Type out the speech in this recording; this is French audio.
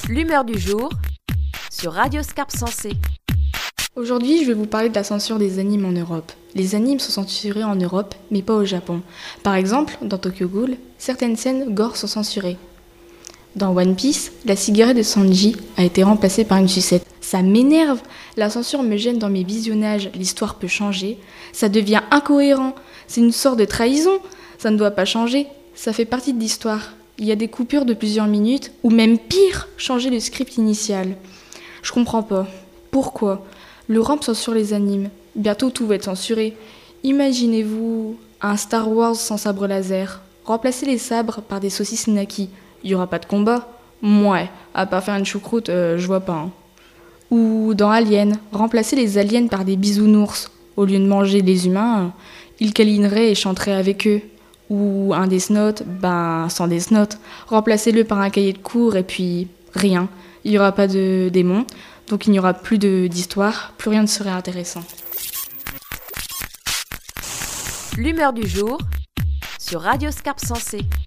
L'humeur du jour sur Radio Scarpe Sensée. Aujourd'hui, je vais vous parler de la censure des animes en Europe. Les animes sont censurés en Europe, mais pas au Japon. Par exemple, dans Tokyo Ghoul, certaines scènes gore sont censurées. Dans One Piece, la cigarette de Sanji a été remplacée par une sucette. Ça m'énerve. La censure me gêne dans mes visionnages. L'histoire peut changer. Ça devient incohérent. C'est une sorte de trahison. Ça ne doit pas changer. Ça fait partie de l'histoire. Il y a des coupures de plusieurs minutes, ou même pire, changer le script initial. Je comprends pas. Pourquoi ? L'Europe censure les animes. Bientôt tout va être censuré. Imaginez-vous un Star Wars sans sabre laser. Remplacer les sabres par des saucisses Naki. Il n'y aura pas de combat ? Ouais, à part faire une choucroute, je vois pas. Ou dans Alien, remplacer les aliens par des bisounours. Au lieu de manger les humains, ils câlineraient et chanteraient avec eux. Ou un Death Note, sans Death Note. Remplacez-le par un cahier de cours et puis rien. Il n'y aura pas de démons, donc il n'y aura plus d'histoire, plus rien ne serait intéressant. L'humeur du jour sur Radio Scarpe Sensée.